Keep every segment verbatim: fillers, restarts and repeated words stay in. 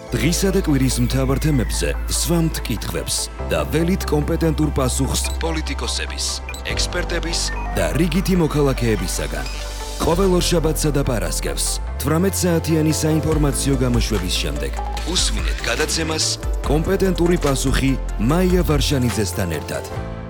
დღისა და კვირის მთავარ თემებზე სვამთ კითხვებს და ველით კომპეტენტურ პასუხს პოლიტიკოსების, ექსპერტების და რიგითი მოქალაქეებისაგან. ყოველ ორშაბათსა და პარასკევს თვრამეტ საათიანი საინფორმაციო გამოშვების შემდეგ უსმინეთ გადაცემას კომპეტენტური პასუხი მაია ვარშანიძესთან ერთად.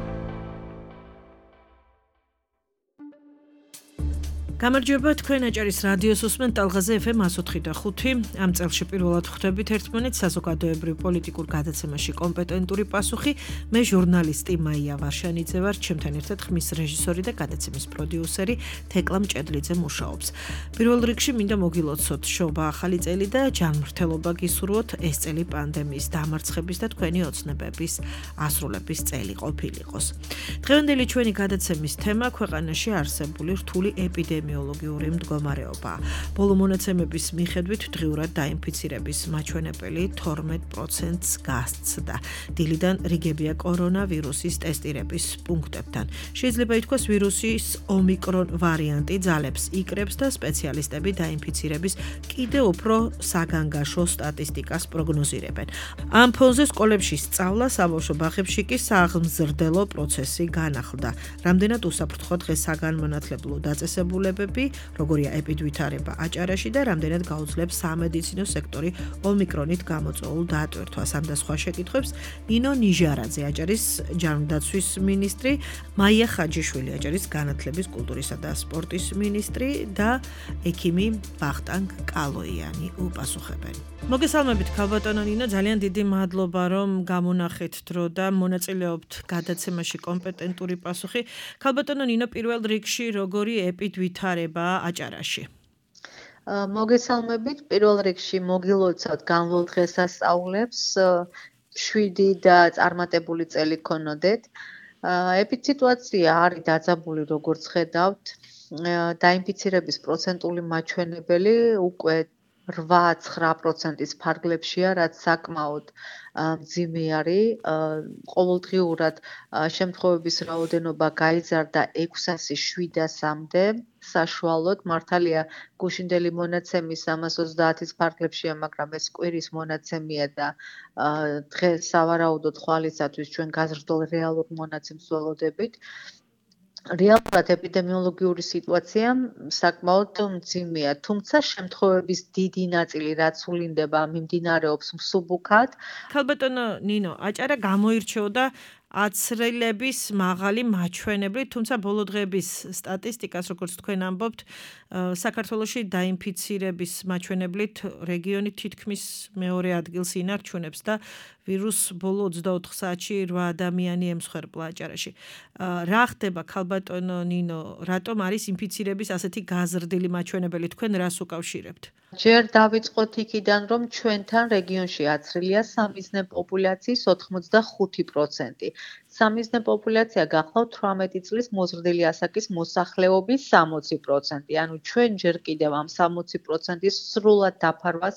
გამარჯობა, თქვენ აჭარის რადიოს უსმენთ ტალღაზე ეფ ემ εκατო ოთხი და ხუთი. ამ წელში პირველად ხვდებით ერთმანეთს საზოგადოებრივ პოლიტიკურ გადაცემაში კომპეტენტური პასუხი. მე ჟურნალისტი მაია ვარშანიძე ვარ, ჩემთან ერთად ხმის რეჟისორი და გადაცემის პროდიუსერი თეკლა მჭედლიძე მუშაობს. პირველ რიგში მინდა მოგილოცოთ შობა ახალი წელი და ჯანმრთელობა გისურვოთ ეს წელი პანდემიის დამარცხების და თქვენი ოცნებების ასრულების წელი ყოფილიყოს. დღევანდელი ჩვენი გადაცემის თემა ქვეყანაში არსებული რთული ეპიდემია ეპიდემიოლოგიური მდგომარეობა. ბოლო მონაცემების მიხედვით დღიურად დაინფიცირების მაჩვენებელი თორმეტ პროცენტს გასცდა. დილიდან რიგებია კორონავირუსის ტესტირების პუნქტებთან. შეიძლება ითქვას, ვირუსის ომიკრონ ვარიანტი ძალებს იკრებს და სპეციალისტები დაინფიცირების კიდევ უფრო საგანგაშო სტატისტიკას პროგნოზირებენ. ამ ფონზე სკოლებში სწავლა, საბავშვო ბაღებში კი საღმზრდელო პროცესი განახლდა. რამდენად უსაფრთხო დღეს საგანმანათლებლო დაწესებულებები, როგორია ეპიდვითარება აჭარაში და რამდენად გაუძლებს სამედიცინო სექტორი ომიკრონით გამოწვეულ დაატვირთვას. ამ და სხვა შეკითხვებს ნინო ნიჟარაძე, აჭარის ჯანდაცვის მინისტრი, მაია ხაჯიშვილი, აჭარის განათლების, კულტურისა და სპორტის მინისტრი და ექიმი ვახტანგ კალოიანი უპასუხებენ. მოგესალმებით, ქალბატონო ნინო, ძალიან დიდი მადლობა, რომ გამონახეთ დრო და მონაწილეობთ გადაცემაში კომპეტენტური პასუხი. ქალბატონო ნინო, პირველ რიგში როგორი ეპიდვითარება აჭარაში? მოგესალმებით, პირველ რიგში მოგილოცავთ განვლილ დღესასწაულებს, შვიდი და წარმატებული წელი გქონოდეთ. ეპიდსიტუაცია არის დაძაბული, როგორც ხედავთ. დაინფიცირების პროცენტული მაჩვენებელი უკვე რვა ცხრა პროცენტის ფარგლებშია, რაც საკმაოდ მძიმე არის. ყოველდღიურად შემთხვევების რაოდენობა გაიზარდა ექვსასი შვიდასამდე. საშუალოდ მართალია გუშინდელი მონაცემი სამას ოცდაათის ფარგლებშია, მაგრამ ეს კვირის მონაცემია და დღეს სავარაუდოდ ხვალისათვის ჩვენ გაზრდულ რეალურ მონაცემს ველოდებით. რეალურად ეპიდემიოლოგიური სიტუაცია საკმაოდ მძიმეა, თუმცა შემთხვევების დიდი ნაწილი რაც ვლინდება მიმდინარეობს მსუბუქად. ქალბატონო ნინო, აჭარა გამოირჩეოდა აცრილების მაღალი მაჩვენებლით, თუმცა ბოლო დღეების სტატისტიკას, როგორც თქვენ ამბობთ, საქართველოში დაინფიცირების მაჩვენებლით რეგიონი თითქმის მეორე ადგილს ინარჩუნებს და ვირუს ბოლო ოცდაოთხ საათში რვა ადამიანი ემსხვერპლა აჭარაში. რა ხდება, ქალბატონო ნინო, რატომ არის ინფიცირების ასეთი გაზრდილი მაჩვენებელი, თქვენ რას უკავშირებთ? ჯერ დავიწყოთ იქიდან, რომ ჩვენთან რეგიონში აცრილია სამიზნე პოპულაციის ოთხმოცდახუთი პროცენტი. სამიზნე პოპულაცია გახლავთ თვრამეტი წლის მოზრდილი ასაკის მოსახლეობის სამოცი პროცენტი. ანუ ჩვენ ჯერ კიდევ ამ სამოცი პროცენტის სრულად დაფარვას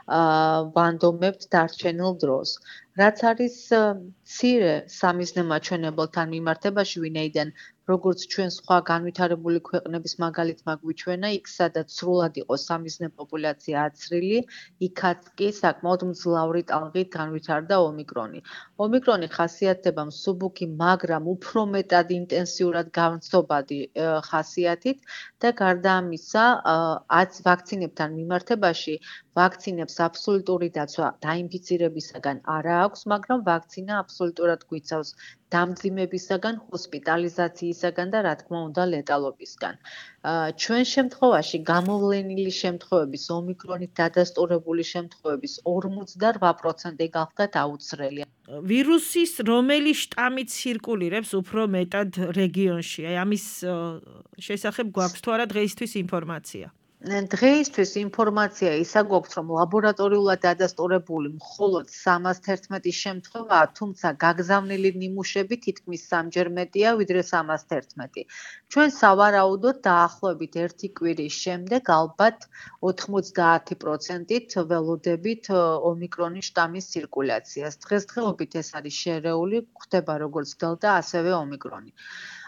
ვანდომებთ დარჩენილ დროს. რაც არის მცირე სამიზნე მაჩვენებელთან მიმართებაში, ვინაიდან როგორც ჩვენ სხვა განვითარებული ქვეყნების მაგალით მაგვიჩვენა, იქ სადაც სრულად იყო სამიზნე პოპულაცია აცრილი, იქაც კი საკმაოდ მძლავრი ტალღით განვითარდა ომიკრონი. ომიკრონი ხასიათდება მსუბუქი, მაგრამ უფრო მეტად ინტენსიურად გამცნობადი ხასიათით და გარდა ამისა, ვაქცინებთან მიმართებაში ვაქცინებს აბსოლუტური დაცვა დაინფიცირებისაგან არა აქვს, მაგრამ ვაქცინა აბსოლუტურად გვიცავს დამძიმებისაგან, ჰოსპიტალიზაციისაგან და რა თქმა უნდა ლეტალობისგან. ჩვენ შემთხვევაში გამოვლენილი შემთხვევების, ომიკრონით დადასტურებული შემთხვევების ორმოცდარვა პროცენტი გახლდათ აუცრელი. ვირუსის რომელი შტამი ცირკულირებს უფრო მეტად რეგიონში? აი ამის შესახებ გვაქვს თუ არა დღეისთვის ინფორმაცია? დღეისთვის ინფორმაცია ისა გვაქვს, რომ ლაბორატორიულად დადასტურებული მხოლოდ სამას თერთმეტი შემთხვევაა, თუმცა გაგზავნილი ნიმუშები თითქმის სამჯერ მეტია, ვიდრე სამას თერთმეტი. ჩვენ სავარაუდოდ დაახლოებით ერთი კვირის შემდეგ ალბათ ოთხმოცდაათი პროცენტით ველოდებით ომიკრონის შტამის ცირკულაციას. დღესდღეობით ეს არის შერეული, ხდება როგორც დელტა, ასევე ომიკრონი.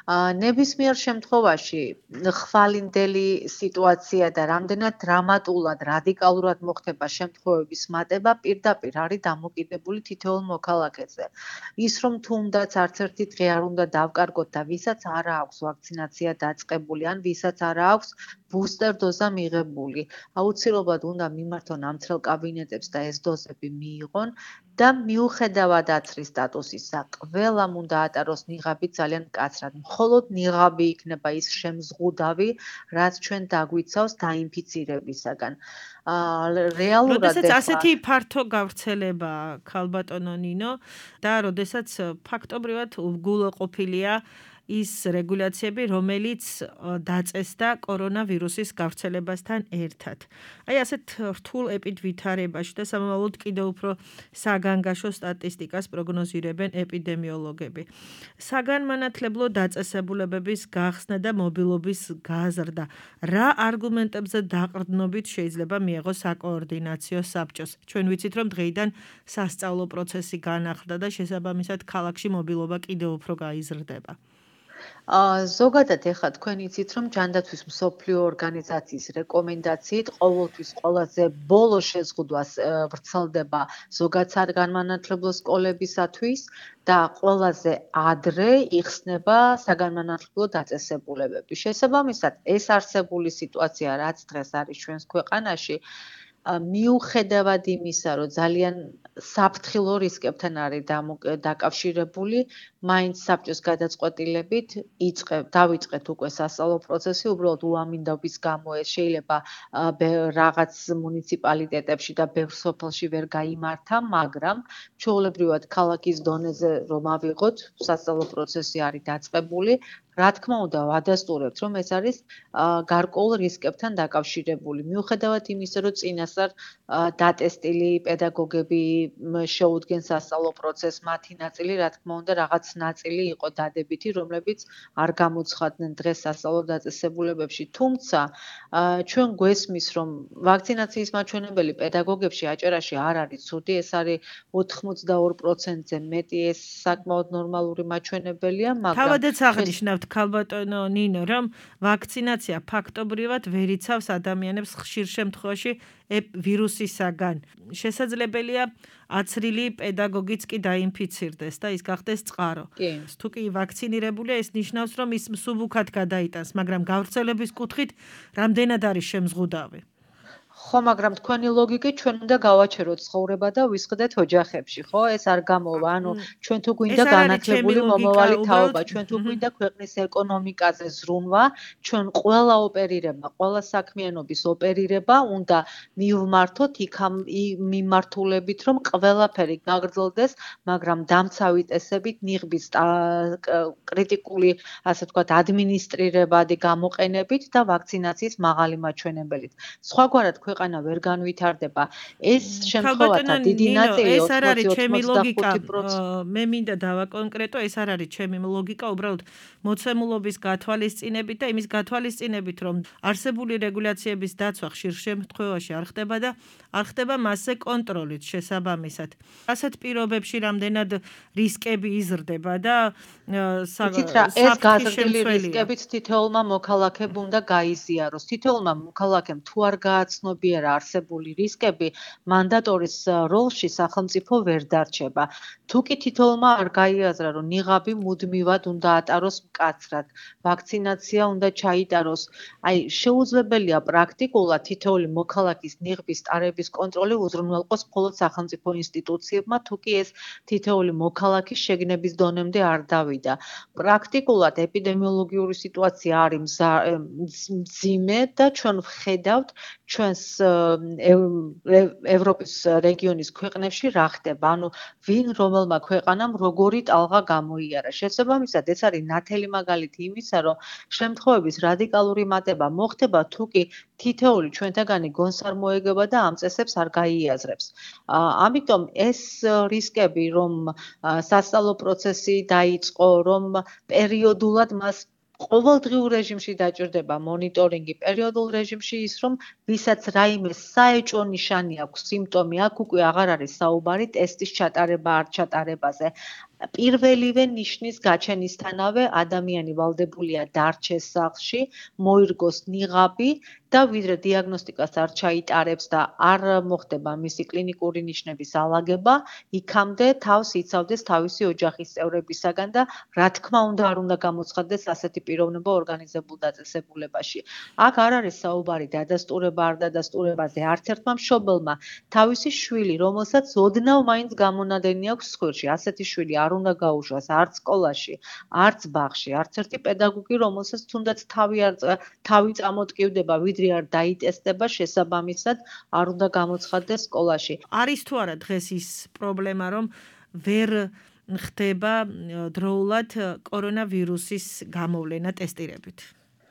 ნებისმიერ შემთხვევაში ხვალინდელი სიტუაცია და რამდენად დრამატულად, რადიკალურად მოხდება შემთხვევების მატება პირდაპირ არის დამოკიდებული თითოეულ მოქალაქეზე. ის რომ თუნდაც არც ერთი დღე არ უნდა დავკარგოთ და ვისაც არ აქვს ვაქცინაცია დაწყებული ან ვისაც არ აქვს ბუსტერ დოზა მიღებული, აუცილებლად უნდა მიმართონ ამცრელ კაბინეტებს და ეს დოზები მიიღონ და მიუხედავად აცრის სტატუსისა, ყველამ უნდა ატაროს ნიღაბი ძალიან მკაცრად. მხოლოდ ნიღაბი იქნება ის შემზღუდავი, რაც ჩვენ დაგვიცავს დაინფიცირებისაგან. რეალურად როდესაც ასეთი ფართო გავრცელება ქალბატონო ნინო და როდესაც ფაქტობრივად უგულოყოფილია ის რეგულაციები, რომელიც დაწესდა კორონავირუსის გავრცელებასთან ერთად. აი ასეთ რთულ ეპიდვითარებაში და სამომავლოდ კიდევ უფრო საგანგაშო სტატისტიკას პროგნოზირებენ ეპიდემიოლოგები. საგანმანათლებლო დაწესებულებების გახსნა და მობილობის გაზრდა. რა არგუმენტებზე დაყრდნობით შეიძლება მიეღოს საკოორდინაციო საბჭოს? ჩვენ ვიცით, რომ დღეიდან სასწავლო პროცესი განახლდა და შესაბამისად ქალაქში მობილობა კიდევ უფრო გაიზრდება. ზოგადად ეხლა თქვენ იცით, რომ ჯანდაცვის მსოფლიო ორგანიზაციის რეკომენდაციით ყოველთვის ყველაზე ბოლო შეზღუდვას ვრცელდება ზოგად საგანმანათლებლო სკოლებისათვის და ყველაზე ადრე იხსნება საგანმანათლებლო დაწესებულებები. შესაბამისად, ეს არსებული სიტუაცია, რაც დღეს არის ჩვენს ქვეყანაში, მიუხედავად იმისა, რომ ძალიან საფრთხილო რისკებთან არის დაკავშირებული, მაინც საბჭოს გადაწყვეტილებით იწყებ, დავიწყეთ უკვე სასწავლო პროცესი, უბრალოდ უამინდობის გამო ეს შეიძლება რაღაც მუნიციპალიტეტებში და ბევრ სოფელში ვერ გაიმართა, მაგრამ ჩვეულებრივად ქალაქის დონეზე რომ ავიღოთ, სასწავლო პროცესი არის დაწყებული. რა თქმა უნდა, ვადასტურებთ, რომ ეს არის გარკვეულ რისკებთან დაკავშირებული. მიუხედავად იმისა, რომ წინასწარ დატესტილი პედაგოგები შეუდგენ სასწავლო პროცესს, მათი ნაწილი, რა თქმა უნდა, რაღაც ნაწილი იყო დადებითი, რომლებიც არ გამოცხადდნენ დღეს სასწავლო დაწესებულებებში. თუმცა, ჩვენ გვესმის, რომ ვაქცინაციის მაჩვენებელი პედაგოგებში აჭარაში არ არის ცუდი, ეს არის ოთხმოცდაორ პროცენტზე მეტი, ეს საკმაოდ ნორმალური მაჩვენებელია, მაგრამ თავადაც აღნიშნავთ ქალბატონო ნინო, რომ ვაქცინაცია ფაქტობრივად ვერ იცავს ადამიანებს ხშირ შემთხვევაში ვირუსისაგან. შესაძლებელია აცრილი პედაგოგიც კი დაინფიცირდეს და ის გახდეს წყარო. თუ კი ვაქცინირებულია, ეს ნიშნავს, რომ ის მსუბუქად გადაიტანს, მაგრამ გავრცელების კუთხით რამდენად არის შემზღუდავი? ხო, მაგრამ თქვენი ლოგიკით ჩვენ უნდა გავაჩეროთ ცხოვრება და ვისყდეთ ოჯახებში, ხო? ეს არ გამოვა. ანუ ჩვენ თუ გვინდა განათლებული მომავალი თაობა, ჩვენ თუ გვინდა ქვეყნის ეკონომიკაზე ზრუნვა, ჩვენ ყველა ოპერირება, ყველა საქმიანობის ოპერირება უნდა მივმართოთ იქამ მიმართულებით, რომ ყველაფერი გაგრძელდეს, მაგრამ დამცავი წესებით, ნიღბის კრიტიკული, ასე ვთქვათ, ადმინისტრირებადი გამოყენებით და ვაქცინაციის მაღალი მაჩვენებელით. სხვაგვარად ქვეყანა ვერ განვითარდება. ეს შემთხვევათა დიდი ნაწილი ეს არ არის ჩემი ლოგიკა. მე მინდა დავაკონკრეტო, ეს არ არის ჩემი ლოგიკა, უბრალოდ მოცემულობის გათვალისწინებით და იმის გათვალისწინებით, რომ არსებული რეგულაციების დაცვა ხშირ შემთხვევაში არ ხდება და არ ხდება მასზე კონტროლით შესაბამისად. ასეთ პირობებში რამდენად რისკები იზრდება და ეს გაზრდილი რისკებით თითოეულმა მოქალაქემ უნდა გაიზიაროს. თითოეულმა მოქალაქემ თუ არ გააცნობიერა არსებული რისკები, მანდატორის როლში სახელმწიფო ვერ დარჩება. თუ კი თითოეულმა არ გაიაზრა, რომ ნიღაბი მუდმივად უნდა ატაროს მკაცრად, ვაქცინაცია უნდა ჩაიტაროს, აი შეუძლებელია პრაქტიკულად თითოეული მოქალაქის ნიღბის ტარების კონტროლი უზრუნველყოს მხოლოდ სახელმწიფო ინსტიტუციებმა, თუ კი ეს თითოეული მოქალაქის შეგნების დონემდე არ დავიდა. პრაქტიკულად ეპიდემიოლოგიური სიტუაცია არის მძიმე და ჩვენ ვხედავთ ჩვენს ევროპის რეგიონის ქვეყნებში რა ხდება. ანუ ვინ რომელმა ქვეყანამ როგორი ტალღა გამოიარა. შესაბამისად, ეს არის ნათელი მაგალითი იმისა, რომ შემთხვევების რადიკალური მატება მოხდება, თუ კი თითოეული ჩვენთაგანი გონს არ მოეგება და ამ წესებს არ გაიაზრებს. ამიტომ ეს რისკები, რომ სასწავლო პროცესი დაიწყო, რომ პერიოდულად მას ყოველდღიურ რეჟიმში დაჭირდება მონიტორინგი, პერიოდულ რეჟიმში ის, რომ ვისაც რაიმე საეჭვო ნიშანი აქვს, სიმპტომი, აქ უკვე აღარ არის საუბარი ტესტის ჩატარება არ ჩატარებაზე. პირველივე ნიშნის გაჩენისთანავე ადამიანი ვალდებულია დარჩეს სახლში, მოირგოს ნიღაბი და ვიდრე დიაგნოსტიკას არ ჩაიტარებს და არ მოხდება მისი კლინიკური ნიშნების ალაგება, იქამდე თავს იცავდეს თავისი ოჯახის წევრებისაგან და რა თქმა უნდა არ უნდა გამოცხადდეს ასეთი პიროვნება ორგანიზებულ დაწესებულებაში. აქ არ არის საუბარი დადასტურება არ დადასტურებაზე, არც ერთმა მშობელმა თავისი შვილი, რომელსაც ოდნავ მაინც გამონადენი აქვს სხივში, ასეთი შვილი არ უნდა გაუშვას არც სკოლაში, არც ბაღში, არც ერთი პედაგოგი, რომელსაც თუნდაც თავი არ თავი წამოტკივდება, ვიდრე არ დაიტესტება შესაბამისად, არ უნდა გამოცხადდეს სკოლაში. არის თუ არა დღეს ის პრობლემა, რომ ვერ ხდება დროულად კორონავირუსის გამოვლენა ტესტირებით?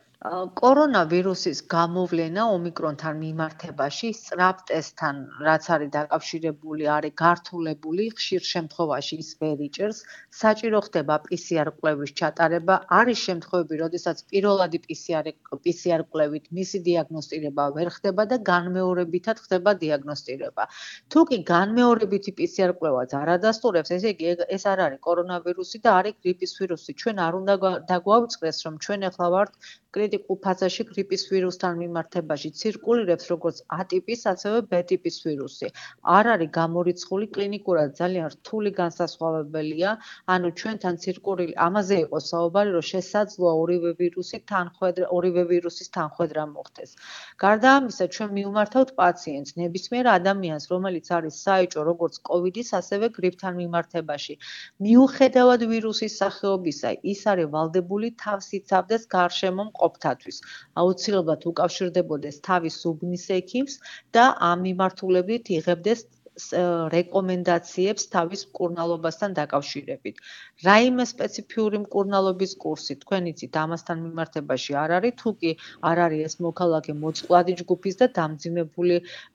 კორონავირუსის გამოვლენა ომიკრონთან მიმართებაში სწრაფ ტესტთან, რაც არის დაკავშირებული, არის გართულებული, ხშირ შემთხვევაში ის ვერ იჭერს, საჭირო ხდება პი სი არ კვლევის ჩატარება, არის შემთხვევები, როდესაც პირველადი პი სი არ კვლევით მისი დიაგნოსტირება ვერ ხდება და განმეორებითად ხდება დიაგნოსტირება. თუ კი განმეორებითი პი სი არ კვლევაც არ ადასტურებს, ესე იგი ეს არ არის კორონავირუსი და არის გრიპის ვირუსი. ჩვენ არ უნდა დაგვაუწყდეს, რომ ჩვენ ახლა ვართ კრიტიკულ ფაზაში გრიპის ვირუსთან მიმართებაში ცირკულირებს როგორც A ტიპის, ასევე B ტიპის ვირუსი. არ არის გამორიცხული კლინიკურად ძალიან რთული განსასხვავებელია, ანუ ჩვენთან ცირკულირ ამაზე იყო საუბარი, რომ შესაძლოა ორივე ვირუსი თანხვედრა, ორივე ვირუსის თანხვედრა მოხდეს. გარდა ამისა, ჩვენ მივმართავთ პაციენტს, ნებისმიერ ადამიანს, რომელიც არის საეჭვო როგორც კოვიდის, ასევე გრიპთან მიმართებაში. მიუხედავად ვირუსის სახეობისა, ის არის ვალდებული თავს იცავდეს გარშემო ყოფთათვის. აუცილებლად უკავშირდებოდეს თავის უბნის ექიმს და ამ მიმართულებით იღებდეს რეკომენდაციებს თავის მკურნალობასთან დაკავშირებით. რაიმე სპეციფიური მკურნალობის კურსი, თქვენ იცით, ამასთან მიმართებაში არ არის, თუ კი არ არის ეს მოქალაქე მოწყვლადი ჯგუფის და დამძიმებული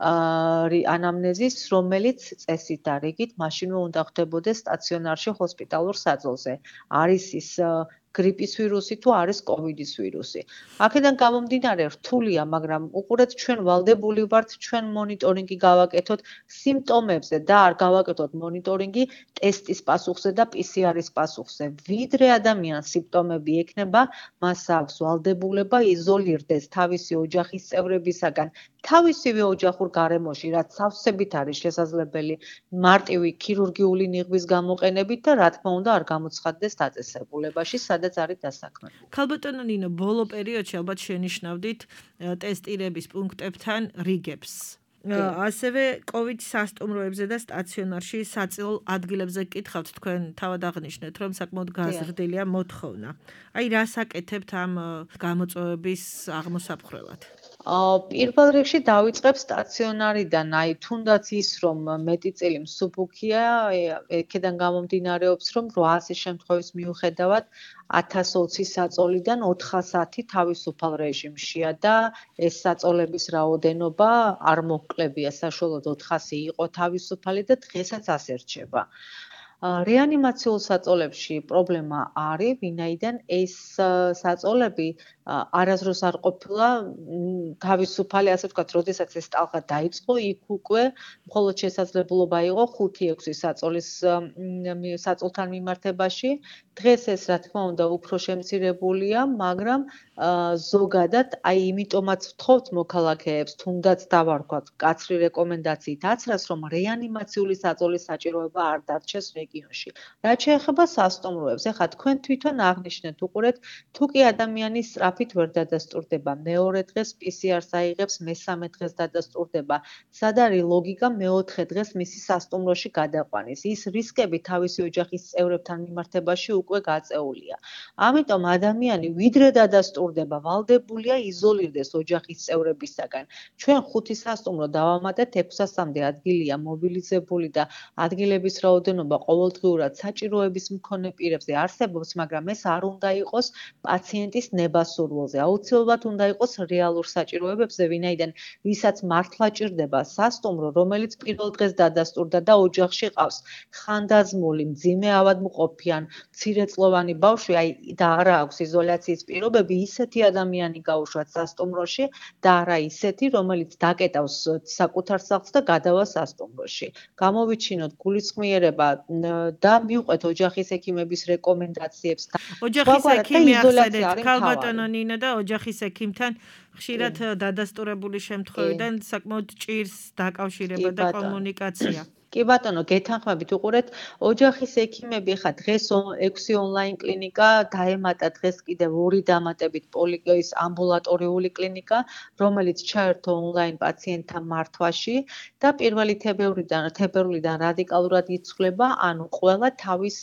ანამნეზის, რომელიც წესით და რიგით მაშინვე უნდა ხდებოდეს სტაციონარში ჰოსპიტალურ საძოლზე. არის ის გრიპის ვირუსი თუ არის კოვიდის ვირუსი. აქედან გამომდინარე რთულია, მაგრამ უყურეთ ჩვენ ვალდებული ვართ ჩვენ მონიტორინგი გავაკეთოთ სიმპტომებზე და არ გავაკეთოთ მონიტორინგი ტესტის პასუხზე და პი სი არის პასუხზე. ვიდრე ადამიანს სიმპტომები ექნება, მას აქვს ვალდებულება იზოლირდეს თავისი ოჯახის წევრებისაგან, თავისივე ოჯახურ გარემოში, რაც სავსებით არის შესაძლებელი მარტივი ქირურგიული ნიღბის გამოყენებით და რა თქმა უნდა არ გამოცხადდეს დაწესებულებაში, სადაც არის დასაქმებული. ქალბატონო ნინო, ბოლო პერიოდში ალბათ შენიშნავდით ტესტირების პუნქტებთან რიგებს. ასევე კოვიდ სასტუმროებზე და სტაციონარში საწილო ადგილებზე გკითხავთ, თქვენ თავად აღნიშნეთ, რომ საკმაოდ გაზრდილია მოთხოვნა. აი, რას აკეთებთ ამ გამოწვევების აღმოსაფხრელად? პირველ რიგში დავიწყებ სტაციონარიდან, აი თუნდაც ის რომ მეტი წელი მსუბუქია, ეკედან გამომდინარეობს რომ რვაასი შემთხვევის მიუხედავად ათას ოცი საწოლიდან ოთხასათი თავისუფალ რეჟიმშია და ეს საწოლების რაოდენობა არ მოჰკლებია, საშუალოდ ოთხასი იყო თავისუფალი და დღესაც ასე რჩება. რეანიმაციულ საწოლებში პრობლემა არის, ვინაიდან ეს საწოლები არასდროს არ ყოფილა თავისუფალი, ასე ვთქვათ, როდესაც ეს ტალღა დაიწყო, იქ უკვე მხოლოდ შესაძლებლობა იყო ხუთი ექვსი საწოლის საწოლთან მიმართებაში. დღეს ეს რა თქმა უნდა უფრო შემცირებულია, მაგრამ ზოგადად აი იმიტომაც ვთხოვთ მოქალაქეებს, თუნდაც დავარქვათ კაცრი რეკომენდაციით აცრას, რომ რეანიმაციული საწოლის საჭიროება არ დარჩეს რეგიონში. რაც შეეხება სასტუმროებს, ეხლა თქვენ თვითონ აღნიშნეთ, უყურეთ, თუ კი ადამიანი სწრაფით ვერ დადასტურდება, მეორე დღეს პი სი არს აიღებს, მესამე დღეს დადასტურდება. სად არის ლოგიკა მეოთხე დღეს მისი სასტუმროში გადაყვანის? ის რისკები თავისი ოჯახის წევრებთან მიმართებაში უკვე გაწეულია. ამიტომ ადამიანი ვიდრე დადასტურდება, ვალდებულია იზოლირდეს ოჯახის წევრებისაგან. ჩვენ ხუთი სასტუმრო დავამატეთ, ექვსასამდე ადგილია მობილიზებული და ადგილების რაოდენობა ყოველდღიურად საჭიროების მქონე პირებზე არსებობს, მაგრამ ეს არ უნდა იყოს პაციენტის ნებასურველზე. აუცილებლად უნდა იყოს რეალურ საჭიროებებზე, ვინაიდან ვისაც მართლა ჭირდება სასტუმრო, რომელიც პირველ დღეს დადასტურდა და ოჯახში ყავს ხანდაზმული, მძიმე ავადმყოფი ან მცირეწლოვანი ბავშვი, აი და არა აქვს იზოლაციის პირობები, ისეთი ადამიანი გაუშვათ სასტუმროში და არა ისეთი, რომელიც დაკეტავს საკუთარ სახლს და გადავა სასტუმროში. გამოვიჩინოთ გულისხმიერება და მივყვეთ ოჯახის ექიმების რეკომენდაციებს და ოჯახის ექიმი ახსენეთ, ქალბატონო ნინო და ოჯახის ექიმთან ხშირად დადასტურებული შემთხვევიდან საკმაოდ ჭირს დაკავშირება და კომუნიკაცია. კი ბატონო, გეთანხმებით უყურეთ, ოჯახის ექიმები ხა დღეს ექვსი ონლაინ კლინიკა დაემატა დღეს კიდევ ორი დამატებით პოლიკლინიკის ამბულატორიული კლინიკა, რომელიც ჩაერთო ონლაინ პაციენტთა მართვაში და პირველი თებერვლიდან თებერვლიდან რადიკალურად იცვლება, ანუ ყველა თავის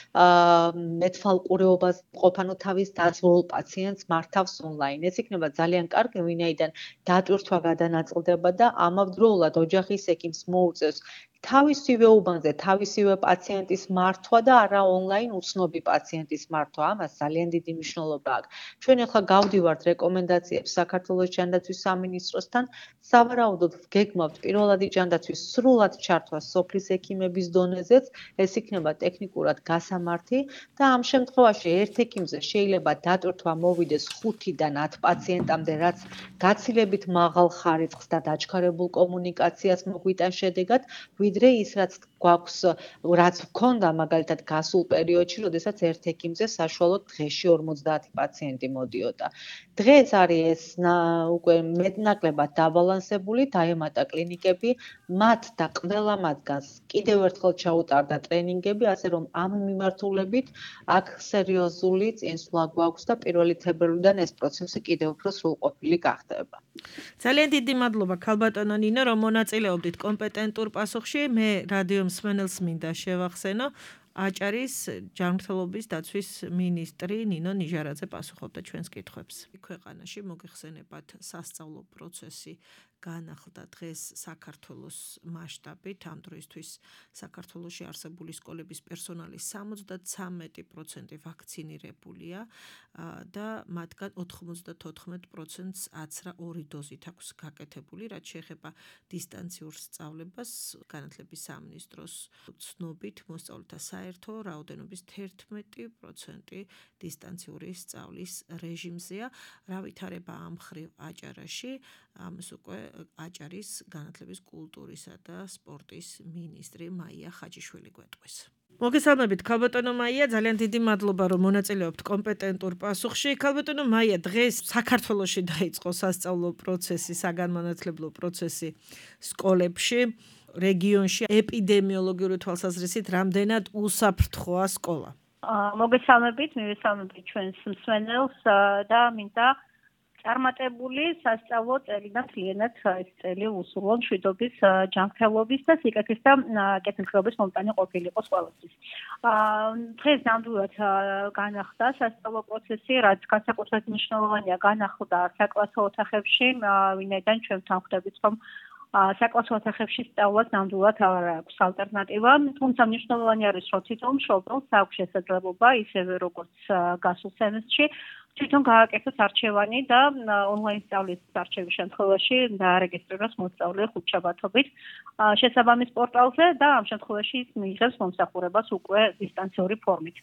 მეტფალყურეობას ყოფ, ანუ თავის დაძვრულ პაციენტს მართავს ონლაინ. ეს იქნება ძალიან კარგი, ვინაიდან დატვირთვა გადანაწილდება და ამავდროულად ოჯახის ექიმს მოუწევს თავისივე უბანზე თავისივე პაციენტის მართვა და არა ონლაინ უცნობი პაციენტის მართვა. ამას ძალიან დიდი მნიშვნელობა აქვს. ჩვენ ახლა გავდივართ რეკომენდაციებს საქართველოს ჯანდაცვის სამინისტროსთან. სავარაუდოდ გეგმავთ პირველადი ჯანდაცვის სრულად ჩართვა სოფლის ექიმების დონეზეც, ეს იქნება ტექნიკურად გასამართი და ამ შემთხვევაში ერთ ექიმზე შეიძლება დატვირთვა მოვიდეს ხუთიდან ათ პაციენტამდე, რაც გაცილებით მაღალ ხარისხს და დაჩქარებულ კომუნიკაციას მოგვიტან შედეგად, ვიდრე ის რაც გვაქვს, რაც გქონდა მაგალითად გასულ პერიოდში, როდესაც ერთ ექიმზე საშუალოდ დღეში ორმოცდაათი პაციენტი მოდიოდა. დღეს არის ეს უკვე მეტნაკლებად დაბალანსებული, დაემატა კლინიკები, მათ და ყველა მათგანს კიდევ ერთხელ ჩაუტარდა ტრენინგები, ასე რომ ამ მიმართულებით აქ სერიოზული წინსვლა გვაქვს და პირველი თებერვლიდან ეს პროცესი კიდევ უფრო სრულყოფილი გახდება. ძალიან დიდი მადლობა ქალბატონო ნინო, რომ მონაწილეობდით კომპეტენტურ პასუხში. მე რადიო მსმენელს მინდა შევახსენო, აჭარის ჯანმრთელობის დაცვის მინისტრი ნინო ნიჟარაძე პასუხობდა ჩვენს კითხვებს. ქვეყანაში მოგეხსენებათ სასწავლო პროცესი განახლდა დღეს საქართველოს მასშტაბით. ამ დროისთვის საქართველოში არსებული სკოლების პერსონალის სამოცდათვრამეტი პროცენტი ვაქცინირებულია და მათგან ოთხმოცდათოთხმეტ პროცენტს აცრა ორი დოზით აქვს გაკეთებული, რაც შეეხება დისტანციურ სწავლებას. განათლების სამინისტროს ცნობით მოსწავლეთა საერთო რაოდენობის თერთმეტი პროცენტი დისტანციური სწავლის რეჟიმზეა. რა ვითარება ამ მხრივ აჭარაში? ამას უკვე აჭარის განათლების კულტურისა და სპორტის მინისტრი მაია ხაჯიშვილი გვეტყვის. მოგესალმებით ქალბატონო მაია, ძალიან დიდი მადლობა რომ მონაწილეობთ კომპეტენტურ პასუხში. ქალბატონო მაია, დღეს საქართველოში დაიწყო სასწავლო პროცესი, საგანმანათლებლო პროცესი სკოლებში, რეგიონში ეპიდემიოლოგიური თვალსაზრისით რამდენად უსაფრთხოა სკოლა? მოგესალმებით, მივესალმებით ჩვენს მსმენელს და მინდა წარმატებული სასწავლო წელი და მთლიანად ეს წელი უსურვო მშვიდობის, ჯანმრთელობის და სიკეთის და კეთილდღეობის მომტანი ყოფილიყოს ყველასთვის. დღეს ნამდვილად განახლდა სასწავლო პროცესი, რაც განსაკუთრებით მნიშვნელოვანია, განახლდა საკლასო ოთახებში, ვინაიდან ჩვენ ვთანხმდებით, რომ საკლასო ოთახებში სწავლას ნამდვილად არ აქვს ალტერნატივა, თუმცა მნიშვნელოვანი არის, რომ თვითონ მშობელს აქვს შესაძლებლობა, ისევე როგორც გასულ სემესტრში, თვითონ გააკეთოს არჩევანი და ონლაინ სწავლის არჩევის შემთხვევაში დაარეგისტრიროს მოსწავლე ხუთშაბათობით შესაბამის პორტალზე და ამ შემთხვევაში ის მიიღებს მომსახურებას უკვე დისტანციური ფორმით.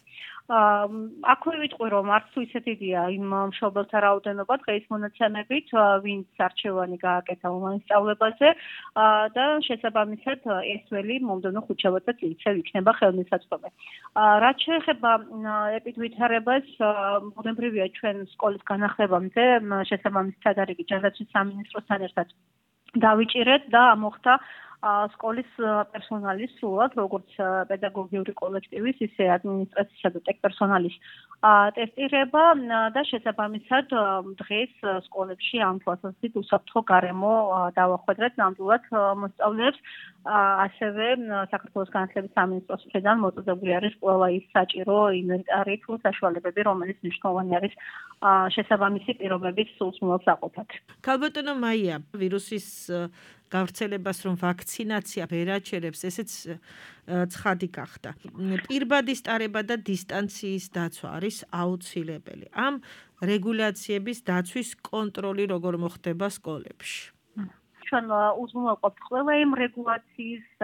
აქვე ვიტყვი, რომ არც თუ ისე დიდია იმ მშობელთა რაოდენობა დღეის მონაცემებით, ვინც არჩევანი გააკეთა ონლაინ სწავლებაზე და შესაბამისად ეს ველი მომდევნო ხუთშაბათს ისევ იქნება ხელმისაწვდომი. რაც შეეხება ეპიდვითარებას, ბუნებრივია ჩვენ სკოლის განახლებამდე შესაბამის სადარიგი ჯანდაცვის სამინისტროსთან ერთად დავიჭირეთ და მოხდა სკოლის პერსონალის სრულად, როგორც პედაგოგიური კოლექტივის, ისე ადმინისტრაციისა და ტექპერსონალის ტესტირება და შესაბამისად დღეს სკოლებში ამ თვალსაზრისით უსაფრთხო გარემო დავახვედრეთ ნამდვილად მოსწავლეებს. ასევე საქართველოს განათლების სამინისტროს მხრიდან მოწოდებული არის ყველა ის საჭირო ინვენტარი თუ საშუალებები, რომელიც მნიშვნელოვანი არის შესაბამისი პირობების სრულსმულელსაყოფად. ქალბატონო მაია, ვირუსის გავრცელებას რომ ვაქცინაცია ვერ აჩერებს, ესეც ცხადი გახდა. პირბადის ტარება და დისტანციის დაცვა არის აუცილებელი. ამ რეგულაციების დაცვის კონტროლი როგორ მოხდება სკოლებში? ჩვენ უზრუნველყოფთ ყველა იმ რეგულაციის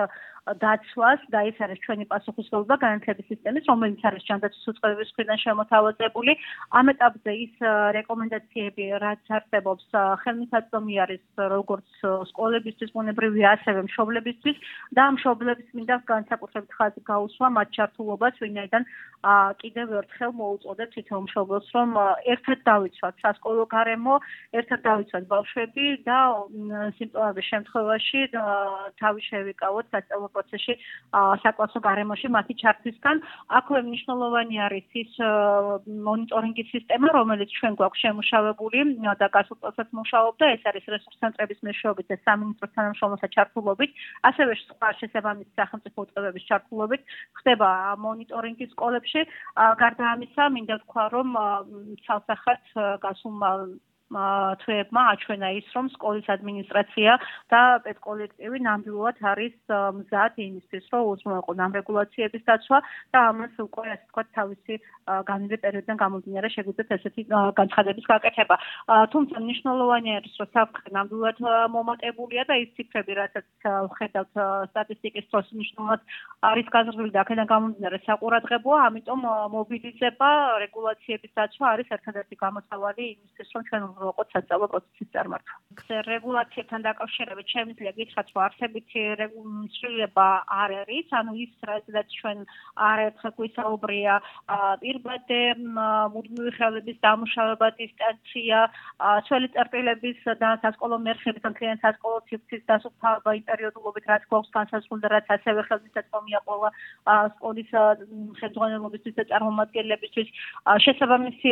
დაცვას და ეს არის ჩვენი პასუხისმგებლობა განათლების სისტემის, რომელიც არის ჯანდაცვის უწყებების მხრიდან შემოთავაზებული. ამ ეტაპზე ის რეკომენდაციები, რაც არსებობს, ხელმისაწვდომი არის როგორც სკოლებისთვის, ბუნებრივი ასევე მშობლებისთვის და მშობლების მინდა განსაკუთრებით ხაზი გაუსვა მათ ჩართულობას, ვინაიდან კიდევ ერთხელ მოუწოდეთ თითოეულ მშობელს, რომ ერთად დავიცვათ სასკოლო გარემო, ერთად დავიცვათ ბავშვები და სიმპტომების შემთხვევაში თავი შევიკავოთ სასწავლო პროცესში საკლასო გარემოში მათი ჩართვისგან. აქვე მნიშვნელოვანი არის ის მონიტორინგის სისტემა, რომელიც ჩვენ გვაქვს შემუშავებული და გასულ წელსაც მუშაობდა, ეს არის რესურს ცენტრების მეშვეობით და სამინისტროს თანამშრომლთა ჩართულობით, ასევე სხვა შესაბამისი სახელმწიფო უწყებების ჩართულობით ხდება მონიტორინგი სკოლებში. გარდა ამისა, მინდა ვთქვა, რომ ცალსახად გასულმა თვეებმა აჩვენა ის, რომ სკოლის ადმინისტრაცია და პედკოლექტივი ნამდვილად არის მზად იმისთვის, რომ უზრუნველყონ ამ რეგულაციების დაცვა და ამას უკვე ასე ვთქვათ თავისი განმავლო პერიოდიდან გამომდინარე შეგვიძლიათ ესეთი განცხადების გაკეთება. თუმცა მნიშვნელოვანი არის, რომ საფრთხე ნამდვილად მომატებულია და ის ციფრები, რასაც ვხედავთ სტატისტიკის დროს, მნიშვნელოვნად არის გაზრდილი და აქედან გამომდინარე საყურადღებოა, ამიტომ მობილიზება, რეგულაციების დაცვა არის ერთადერთი გამოსავალი იმისთვის, რომ ჩვენ უყოთ სასწავლო პროცესის წარმართვა. რეგულაციებთან დაკავშირებით შემიძლია გითხრათ, რომ არსებითი ცვლილება არ არის, ანუ ის რაც ჩვენ არაერთხელ გვისაუბრია, პირბადე, მუდმივი ხელების დამუშავება, დისტანცია, ცველი წერტილების და სასკოლო მერხების ან მთლიანი სასკოლო სივრცის დასუფთავება იმ პერიოდულობით, რაც გვაქვს განსაზღვრული და რაც ასევე ხელმისაწვდომია ყველა სკოლის ხელმძღვანელობისთვის და წარმომადგენლებისთვის, შესაბამისი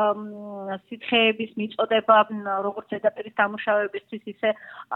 სითხეების მიწოდება, როგორც ზედაპირის დამუშავებისთვის, ისე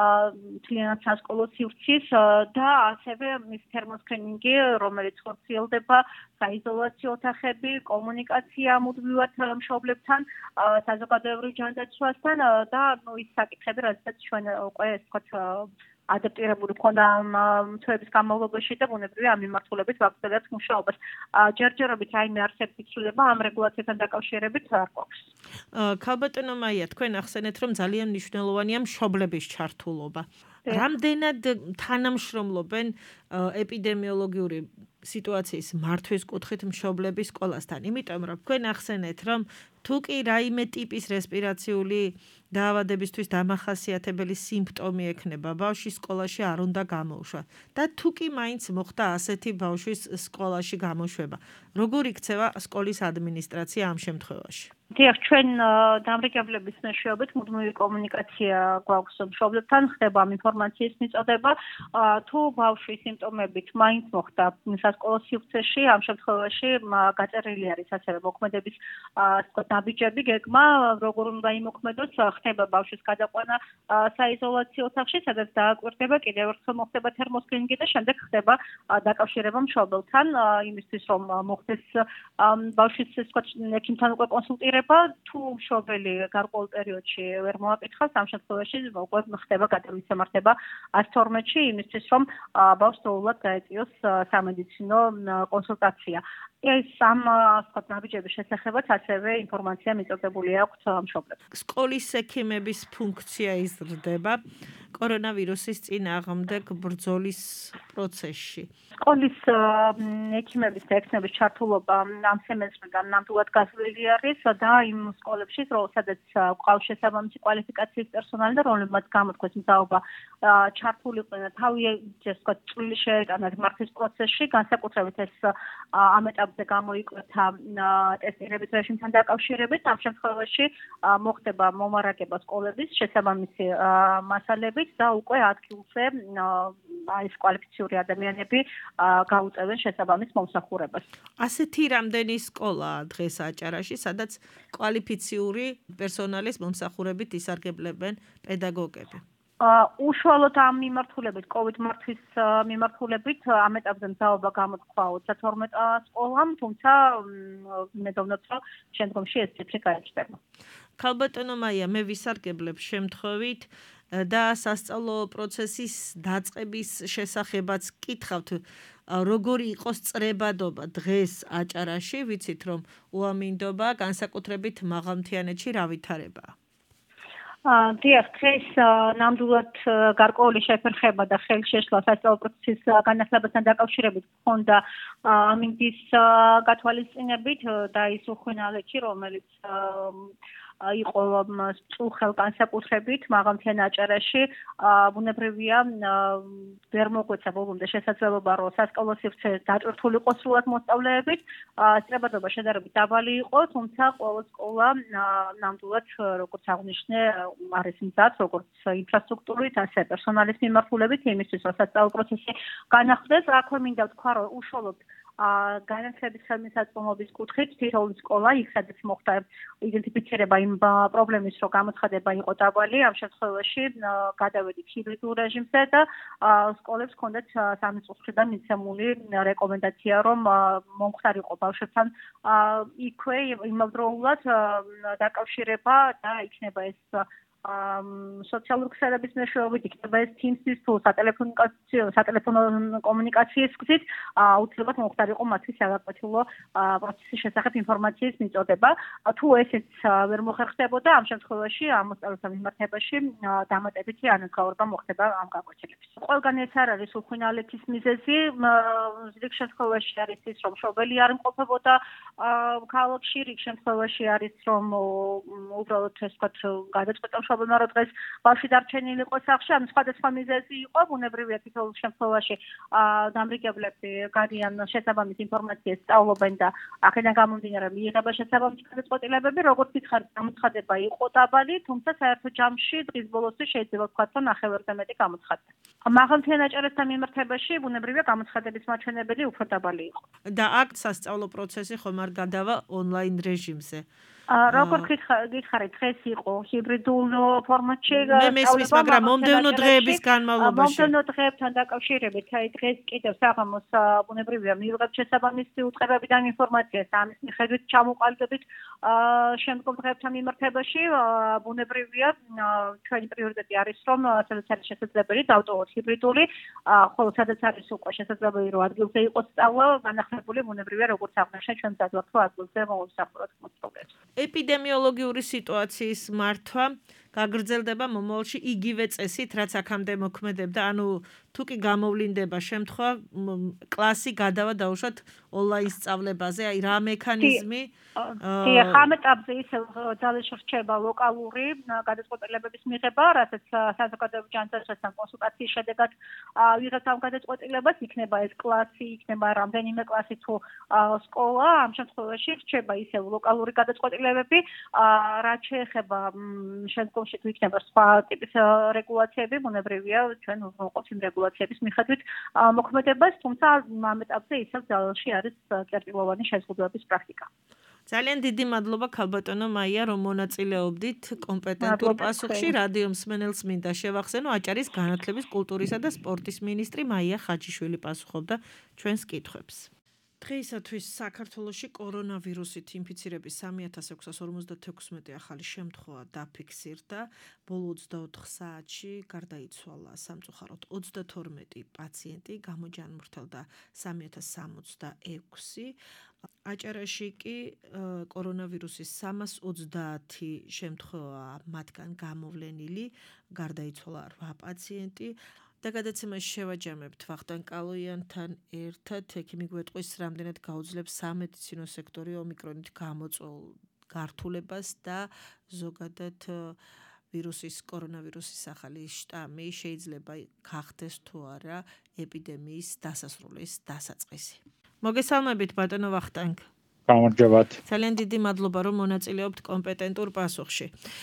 მთლიანად სასკოლო სივრცის და ასევე ის თერმოსკრინინგი, რომელიც ხორციელდება, საიზოლაციო ოთახები, კომუნიკაცია მუდმივად მშობლებთან, საზოგადოებრივ ჯანდაცვასთან და ის საკითხები, რადგან ჩვენ უკვე ეს ვთქვათ ადაპტირებული ქონდა ამ თვეების განმავლობაში და ბუნებრივი ამ მიმართულებით ვაგრძელებთ მუშაობას. ჯერჯერობით რაიმე არსებითი ცვლილება ამ რეგულაციებთან დაკავშირებით არ გვაქვს. ქალბატონო მაია, თქვენ ახსენეთ, რომ ძალიან მნიშვნელოვანია მშობლების ჩართულობა. რამდენად თანამშრომლობენ ეპიდემიოლოგიური სიტუაციის მართვის კუთხით მშობლები სკოლასთან? იმიტომ რომ თქვენ ახსენეთ, რომ თუ კი რაიმე ტიპის რესპირაციული დაავადებისთვის დამახასიათებელი სიმპტომი ექნება, ბავშვი სკოლაში არ უნდა გამოუშვა და თუ კი მაინც მოხდა ასეთი ბავშვის სკოლაში გამოშვება, როგორ იქცევა სკოლის ადმინისტრაცია ამ შემთხვევაში? დიახ, ჩვენ დამრიგებლების მეშვეობით მუდმივი კომუნიკაცია გვაქვს მშობლებთან, ხდება ამ ინფორმაციის მიწოდება. თუ ბავშვის სიმპტომებით მაინც მოხდა სასკოლო სივრცეში, ამ შემთხვევაში გაწერილი არის ასევე მოქმედების დაბიჯები, გეგმა, როგორ უნდა იმოქმედოს, ხდება ბავშვის გადაყვანა საიზოლაციო ოთახში, სადაც დააკვირდება, კიდევ ერთხელ მოხდება თერმოსკრინინგი და შემდეგ ხდება დაკავშირება მშობელთან, იმისთვის რომ მოხდეს ბავშვის ეს ვთქვათ ექიმთან უკვე კონსულტირება. თუ მშობელი გარკვეულ პერიოდში ვერ მოაკითხავს, ამ შემთხვევაში უკვე ხდება გადამისამართება ას თორმეტში იმისთვის, რომ ბავშვს თოულად გაეწიოს სამედიცინო კონსულტაცია. ეს ამ ვთქვათ ნაბიჯების შესახებაც ასევე ინფორმაცია მიწოდებული აქვს მშობლებს. სკოლის ექიმების ფუნქცია იზრდება კორონავირუსის წინააღმდეგ ბრძოლის პროცესში. სკოლის ექიმების და ექიმების ჩართულობა ამ სემესტრიდან ნამდვილად გაზრდილი არის და იმ სკოლებში, სადაც ყავს შესაბამისი კვალიფიკაციის პერსონალი და რომლებმაც გამოთქვეს მზაობა ჩართულიყვნენ და თავი ეს ვთქვათ წვლილი შეეტანათ მართვის პროცესში, განსაკუთრებით ეს ამ ეტაპზე გამოიკვეთა ტესტირების რეჟიმთან დაკავშირებით, ამ შემთხვევაში მოხდება მომარაგება სკოლების შესაბამისი მასალებით და უკვე ადგილზე ეს კვალიფიციური ადამიანები გაუწევენ შესაბამის მომსახურებას. ასეთი რამდენი სკოლაა დღეს აჭარაში, სადაც კვალიფიციური პერსონალის მომსახურებით ისარგებლებენ პედაგოგები? უშუალოდ ამ მიმართულებით, COVID მართვის მიმართულებით ამ ეტაპზე მზაობა გამოთქვა ოცდათორმეტ სკოლამ, თუმცა მედოვნოთ, რომ შემდგომში ეს ციფრი გაიჭდება. ქალბატონო მაია, მე ვისარგებლებ შემთხვევით და სასწავლო პროცესის დაწყების შესახებაც კითხავთ, როგორი იყოს წრებადობა დღეს აჭარაში, ვიცით რომ უამინდობა განსაკუთრებით მაღალმთიანეთში რა ვითარებაა? დიახ, დღეს ნამდვილად გარკვეული შეფერხება და ხელშეშლა სასწავლო პროცესის განახლებასთან დაკავშირებით ჰქონდა ამინდის გათვალისწინებით და ის უხვინალეთი, რომელიც იყო წუხელ განსაკუთრებით მაღალმთიან აჭარაში, ბუნებრივია ვერ მოგვეცა ბოლომდე შესაძლებლობა, რომ სასკოლო სივრცე დატვირთული იყო სრულად მოსწავლეებით, სწრაფადობა შედარებით დაბალი იყო, თუმცა ყველა სკოლა ნამდვილად, როგორც აღნიშნე, არის მზად, როგორც ინფრასტრუქტურით, ასე პერსონალის მიმართულებით, იმისთვის, რომ სასწავლო პროცესი განახლდეს, აქვე მინდა ვთქვა, რომ უშუალოდ განათლების ხელმისაწვდომობის კუთხით თითოეული სკოლა იქ სადაც მოხდა იდენტიფიცირება იმ პრობლემის, რომ გამოცხადება იყო დაბალი, ამ შემთხვევაში გადავედით ჰიბრიდულ რეჟიმზე და სკოლებს ჰქონდათ სამი წლის მხრიდან მიცემული რეკომენდაცია, რომ მომხდარიყო ბავშვებთან იქვე იმავდროულად დაკავშირება და იქნება ეს სოციალური ქსელების მეშვეობით, იქნება ეს Teams-ის თუ სატელეფონო კომუნიკაციის გზით, აუცილებლად მომხდარიყო მათთვის საგაკვეთილო პროცესის შესახებ ინფორმაციის მიწოდება. თუ ესეც ვერ მოხერხდებოდა, ამ შემთხვევაში ამ მოსწავლეთა მიმართებაში დამატებითი ანაზღაურება მოხდება ამ გაკვეთილების. ყველგან ეს არ არის უხვინალეთის მიზეზი, რიგ შემთხვევაში არის ის, რომ მშობელი არ იმყოფებოდა ქალაქში, რიგ შემთხვევაში არის, რომ უბრალოდ ეს ვთქვათ გადაწყვეტა მშობელმა, რომ დღეს ბავშვი დარჩენილი იყო სახლში, ან სხვადასხვა მიზეზი იყო, ბუნებრივია თითოეულ შემთხვევაში დამრიგებლები გადიან შესაბამის ინფორმაციას სწავლობენ და აქედან გამომდინარე მიიღება შესაბამისი გადაწყვეტილებები, როგორც ვითხარით, გამოცხადება იყო დაბალი, თუმცა საერთო ჯამში დღის ბოლოსთვის შეიძლება ვთქვათ, რომ ნახევარზე მეტი გამოცხადდა. მაღალმთიან აჭარასთან მიმართებაში ბუნებრივია გამოცხადების მაჩვენებელი უფრო დაბალი იყო. და აქ სასწავლო პროცესი ხომ არ გადავა ონლაინ რეჟიმზე. როგორც გითხარით, დღეს იყო ჰიბრიდულ ფორმატში მე მესმის, მაგრამ მომდევნო დღეების განმავლობაში მომდევნო დღეებთან დაკავშირებით, აი დღეს კიდევ საღამოს ბუნებრივია მივიღებთ შესაბამისი უწყებებიდან ინფორმაციას, ამის მიხედვით ჩამოყალიბებით შემდგომ დღეებთან მიმართებაში, ბუნებრივია ჩვენი პრიორიტეტი არის, რომ სადაც არის შესაძლებელი დავტოვოთ ჰიბრიდული, ხოლო სადაც არის უკვე შესაძლებელი, რომ ადგილზე იყოს სწავლა, განახლებული ბუნებრივია, როგორც აღნიშნე, ჩვენ მზად ვართ, რომ ადგილზე მოვისახუროთ მოსწავლეებს. ეპიდემიოლოგიური სიტუაციის მართვა გაგრძელდება მომავალში იგივე წესით, რაც აქამდე მოქმედებდა, ანუ თუ კი გამოვლინდება შემთხვევა, კლასი გადავა დაუშვათ ონლაინ სწავლებაზე, აი რა მექანიზმი? დიახ, ამ ეტაპზე ისე ძალე შრჩება ლოკალური გადაწყვეტილებების მიღება, რასაც საზოგადოების ჯანმრთელობასთან კონსულტაციის შედეგად ვიღებთ ამ გადაწყვეტილებას, იქნება ეს კლასი, იქნება რამდენიმე კლასი თუ სკოლა, ამ შემთხვევაში რჩება ისე ლოკალური გადაწყვეტილებები, რაც შეეხება შემდგომში თუ იქნება სხვა ტიპის რეგულაციები, ბუნებრივია, ჩვენ ვუყურებთ იმ რეგულაციების მიხედვით მოქმედებას, თუმცა ამ ეტაპზე ისევ ძალში არის კერტილოვანი შეზღუდვების პრაქტიკა. ძალიან დიდი მადლობა ქალბატონო მაია, რომ მონაწილეობდით კომპეტენტურ პასუხში. რადიო მსმენელს მინდა შევახსენო, აჭარის განათლების, კულტურისა და სპორტის მინისტრი მაია ხაჯიშვილი პასუხობდა ჩვენს კითხვებს. დღეისათვის საქართველოში კორონავირუსით ინფიცირების სამი ათას ექვსას ორმოცდათექვსმეტი ახალი შემთხვევა დაფიქსირდა. ბოლო ოცდაოთხ საათში გარდაიცვალა სამწუხაროდ ოცდათორმეტი პაციენტი, გამოჯანმრთელდა სამი ათას სამოცდაექვსი. აჭარაში კი კორონავირუსის სამას ოცდაათი შემთხვევა მათგან გამოვლენილი, გარდაიცვალა რვა პაციენტი. და გადაცემაში შევაჯამებთ ვახტანგ კალოიანთან ერთად, ექიმი გვეტყვის, რამდენად გაუძლებს სამედიცინო სექტორი ომიკრონით გამოწვეულ გართულებას და ზოგადად ვირუსის, კორონავირუსის ახალი შტამი შეიძლება გახდეს თუ არა ეპიდემიის დასასრულის დასაწყისი. მოგესალმებით ბატონო ვახტანგ. გამარჯობათ. ძალიან დიდი მადლობა, რომ მონაწილეობთ კომპეტენტურ პასუხში.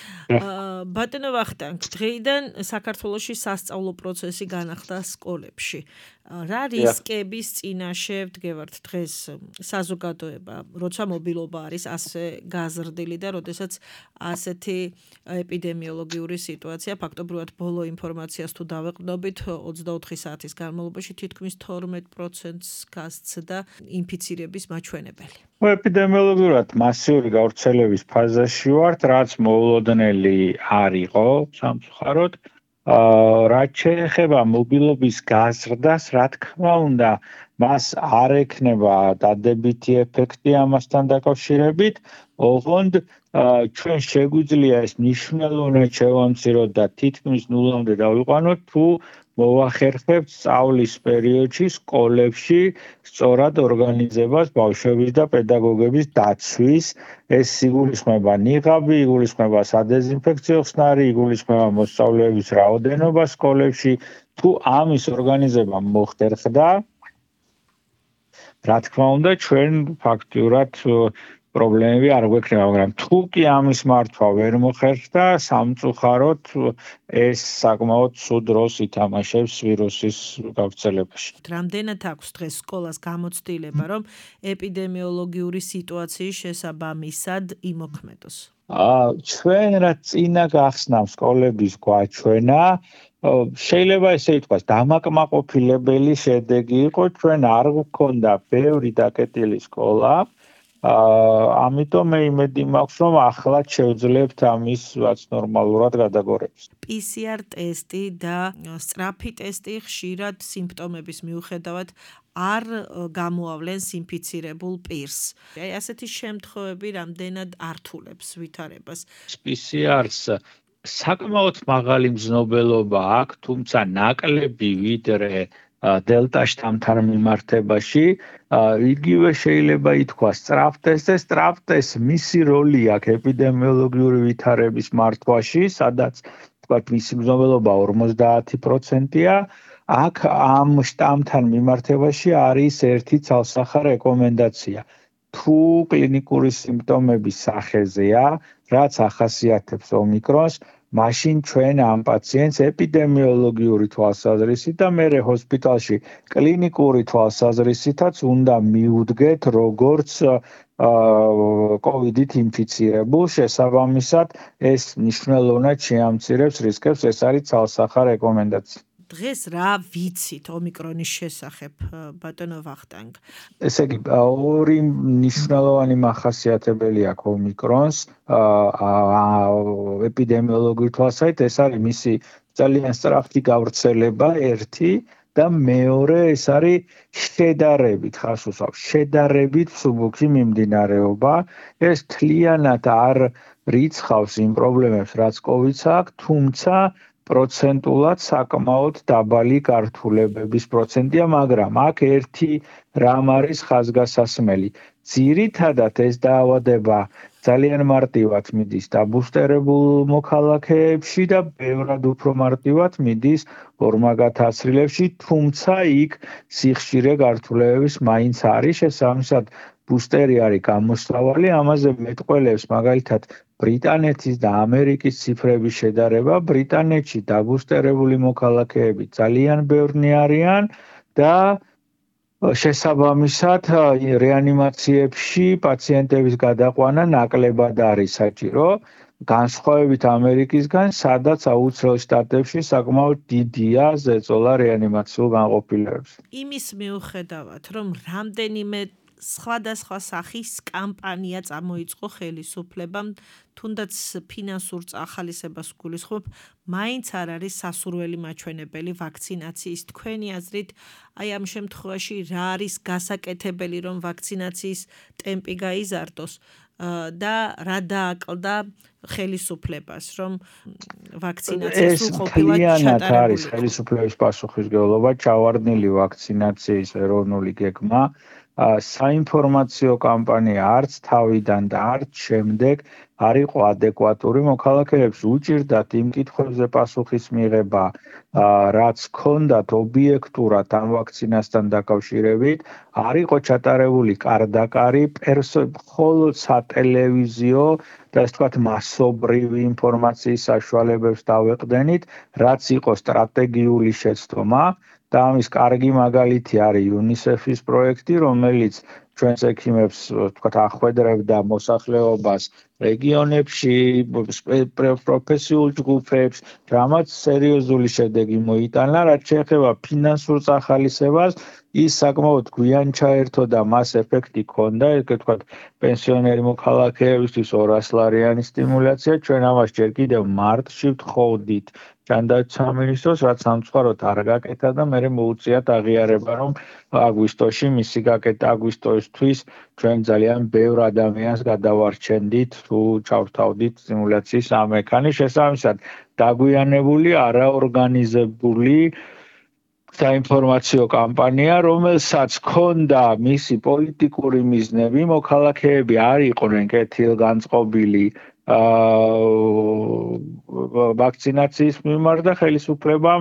ბატონო ვახტანგ, დღეიდან საქართველოში სასწავლო პროცესი განახლდა სკოლებში. რა რისკების წინაშე ვდგევართ დღეს საზოგადოება, როცა მობილობა არის ასე გაზრდილი და როდესაც ასეთი ეპიდემიოლოგიური სიტუაცია, ფაქტობრივად ბოლო ინფორმაციას თუ დავეყრდნობით, ოცდაოთხი საათის განმავლობაში თითქმის თორმეტ პროცენტს გასცდა ინფიცირების მაჩვენებელი. ეპიდემიოლოგიურად მასიური გავრცელების ფაზაში ვართ, რაც მოულოდნელი არ იყო სამწუხაროდ. რაც შეეხება მობილობის გაზრდას, რა თქმა უნდა, მას არ ექნება დადებითი ეფექტი ამასთან დაკავშირებით, ოღონდ ჩვენ შეგვიძლია ეს მნიშვნელოვნად შევამციროთ და თითქმის ნულამდე დავიყვანოთ, თუ მოვახერხებთ სწავლის პერიოდში სკოლებში სწორად ორგანიზებას ბავშვების და პედაგოგების დაცვის. ეს იგულისხმება ნიღაბი, იგულისხმება სადეზინფექციო ხსნარი, იგულისხმება მოსწავლეების რაოდენობა სკოლებში. თუ ამის ორგანიზება მოხერხდა, რა თქმა უნდა, ჩვენ ფაქტიურად პრობლემები არ გვექნება, მაგრამ თუ კი ამის მართვა ვერ მოხერხდა, სამწუხაროდ ეს საკმაოდ ცუდ როლს ითამაშებს ვირუსის გავრცელებაში. რამდენად აქვს დღეს სკოლას გამოცდილება, რომ ეპიდემიოლოგიური სიტუაციის შესაბამისად იმოქმედოს? ჩვენ რაც წინა გახსნამ სკოლების გვაჩვენა, შეიძლება ესე ითქვას, დამაკმაყოფილებელი შედეგი იყო, ჩვენ არ გვქონდა ბევრი დაკეტილი სკოლა. ამიტომ მე იმედი მაქვს, რომ ახლაც შევძლებთ ამის რაც ნორმალურად გადაგორებას. პი სი არ ტესტი და სწრაფი ტესტი ხშირად სიმპტომების მიუხედავად არ გამოავლენს ინფიცირებულ პირს. აი ასეთი შემთხვევები რამდენად ართულებს ვითარებას? პი სი არს საკმაოდ მაღალი მზნობელობა აქვს, თუმცა ნაკლები ვიდრე დელტა შტამთან მიმართებაში, იგივე შეიძლება ითქვას სწრაფ ტესტზე, სწრაფ ტესტს მისი როლი აქვს ეპიდემიოლოგიური ვითარების მართვაში, სადაც თქვათ მისი მზნობელობა ორმოცდაათი პროცენტია. აქ ამ შტამთან მიმართებაში არის ერთი ცალსახა რეკომენდაცია. თუ კლინიკური სიმპტომები სახეზეა, რაც ახასიათებს ომიკრონს, მაშინ ჩვენ ამ პაციენტს ეპიდემიოლოგიური თვალსაზრისით და მერე ჰოსპიტალში კლინიკური თვალსაზრისითაც უნდა მიუდგეთ როგორც კოვიდით ინფიცირებულ, შესაბამისად ეს მნიშვნელოვნად შეამცირებს რისკებს, ეს არის ცალსახა რეკომენდაცია. დღეს რა ვიცით ომიკრონის შესახებ, ბატონო ვახტანგ? ესე იგი, ორი მნიშვნელოვანი მახასიათებელი აქვს ომიკრონს ეპიდემიოლოგიური თვალსაზრისით, ეს არის მისი ძალიან სწრაფი გავრცელება, ერთი და მეორე ეს არის შედარებით, ხარს უსვამს, შედარებით მსუბუქი მიმდინარეობა. ეს თლიანად არ რიცხავს იმ პრობლემებს, რაც კოვიდს აქვს, თუმცა პროცენტულად საკმაოდ დაბალი გართულებების პროცენტია, მაგრამ აქ ერთი რამ არის ხაზგასასმელი. ძირითადად ეს დაავადება ძალიან მარტივად მიდის დაბუსტერებულ მოქალაქეებში და ბევრად უფრო მარტივად მიდის ორმაგათაცრილებში, თუმცა იქ სიხშირე გართულებების მაინც არის, შესაბამისად ბუსტერი არის გამოსავალი, ამაზე მეტყველებს მაგალითად ბრიტანეთის და ამერიკის ციფრების შედარება. ბრიტანეთში დაბუსტერებული მოქალაქეები ძალიან ბევრნი არიან და შესაბამისად რეანიმაციებში პაციენტების გადაყვანა ნაკლებად არის საჭირო. განსხვავებით ამერიკისგან, სადაც აუცილებლად შტატებში საკმაოდ დიდია ზეწოლა რეანიმაციულ განყოფილებებს. იმის მიუხედავად, რომ რამდენიმე სხვადასხვა სახის კამპანია წამოიწყო ხელისუფლებამ, თუნდაც ფინანსურ ახალისებას გულისხმობ, მაინც არ არის სასურველი მაჩვენებელი ვაქცინაციის. თქვენი აზრით, აი ამ შემთხვევაში რა არის გასაკეთებელი, რომ ვაქცინაციის ტემპი გაიზარდოს და რა დააკლდა ხელისუფლებას, რომ ვაქცინაცია სულ ყოფილა ჩატარებული? არის ხელისუფლების პასუხისმგებლობა ჩავარდნილი ვაქცინაციის ეროვნული გეგმა. საინფორმაციო კამპანია არც თავიდან და არც შემდეგ არ იყო ადეკვატური. მოქალაქეებს უჭირდათ იმ კითხვებზე პასუხის მიღება, რაც ჰქონდათ ობიექტურად ამ ვაქცინასთან დაკავშირებით. არ იყო ჩატარებული კარდაკარი, მხოლოდ სატელევიზიო და ასე ვთქვათ მასობრივი ინფორმაციის საშუალებებს დავეყრდენით, რაც იყო სტრატეგიული შეცდომა. და ამის კარგი მაგალითი არის იუნისეფის პროექტი, რომელიც ჩვენს ექიმებს ვთქვათ ახვედრებდა მოსახლეობას რეგიონებში, პროფესიულ ჯგუფებს, რამაც სერიოზული შედეგი მოიტანა, რაც შეეხება ფინანსურ წახალისებას, ის საკმაოდ გვიან ჩაერთო და მას ეფექტი ჰქონდა, ეგ ვთქვათ, პენსიონერი მოქალაქეებისთვის ორას ლარიანი სტიმულაცია. ჩვენ ამას ჯერ კიდევ მარტში ვთხოვდით ჯანდაცვის სამინისტროს, რაც სამწუხაროდ არ გაკეთა და მე მოუწიათ აღიარება, რომ აგვისტოში მისი გაკეთა აგვისტოსთვის ჩვენ ძალიან ბევრ ადამიანს გადავარჩენდით თუ ჩავთავდით სტიმულაციის ამ მექანიზმს. შესაბამისად, დაგვიანებული არაორგანიზებული საინფორმაციო კამპანია, რომელსაც ჰქონდა მისი პოლიტიკური მიზნები, მოქალაქეები არ იყვნენ კეთილგანწყობილი ვაქცინაციის მიმართ და ხელისუფლებამ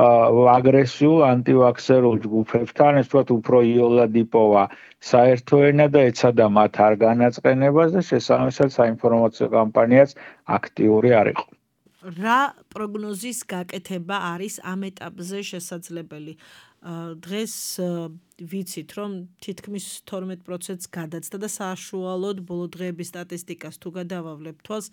აგრესიულ ანტივაქსერულ ჯგუფებთან, ეს ვთქვათ, უფრო იოლად იპოვა საერთო ენა და ეცადა მათ არ განაწყენებას და შესაბამისად საინფორმაციო კამპანიაც აქტიური არ იყო. რა პროგნოზის გაკეთება არის ამ ეტაპზე შესაძლებელი? დღეს ვიცით, რომ თითქმის თორმეტ პროცენტს გადაცდა და საშუალოდ ბოლო დღეების სტატისტიკას თუ გადავავლებთ თვალს,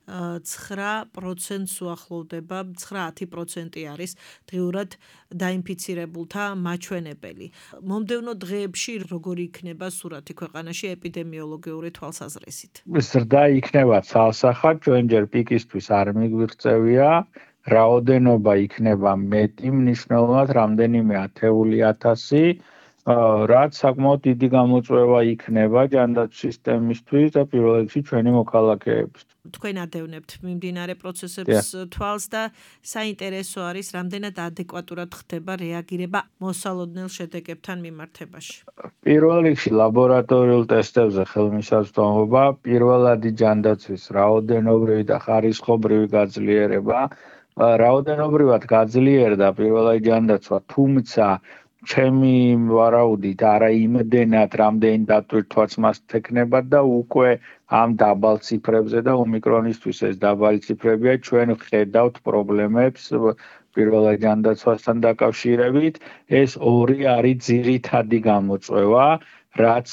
ცხრა პროცენტს უახლოვდება, ცხრა-ათი პროცენტი არის დღიურად დაინფიცირებულთა მაჩვენებელი. მომდევნო დღეებში როგორი იქნება სურათი ქვეყანაში ეპიდემიოლოგიური თვალსაზრისით? ზრდა იქნება ცალსახად, ჩვენ ჯერ პიკისთვის არ მიგვიღწევია, რაოდენობა იქნება მეტი, მნიშვნელოვნად რამდენიმე ათეული ათასი, რაც საკმაოდ დიდი გამოწვევა იქნება ჯანდაცვის სისტემისთვის და პირველ რიგში ჩვენი მოქალაქეებისთვის. თქვენ ადევნებთ მიმდინარე პროცესებს თვალს და საინტერესო არის, რამდენად ადეკვატურად ხდება რეაგირება მოსალოდნელ შედეგებთან მიმართებაში. პირველ რიგში ლაბორატორიულ ტესტებზე ხელმისაწვდომობა, პირველადი ჯანდაცვის რაოდენობრივი და ხარისხობრივი გაძლიერება, რაოდენობრივად გაძლიერდა პირველადი ჯანდაცვა, თუმცა ჩემი ვარაუდით არა იმდენად, რამდენი დატვირთვაც მას თექნება და უკვე ამ დაბალ ციფრებზე და ომიკრონისთვის ეს დაბალი ციფრებია, ჩვენ ვხედავთ პრობლემებს პირველად ჯანდაცვასთან დაკავშირებით. ეს ორი არის ძირითადი გამოწვევა, რაც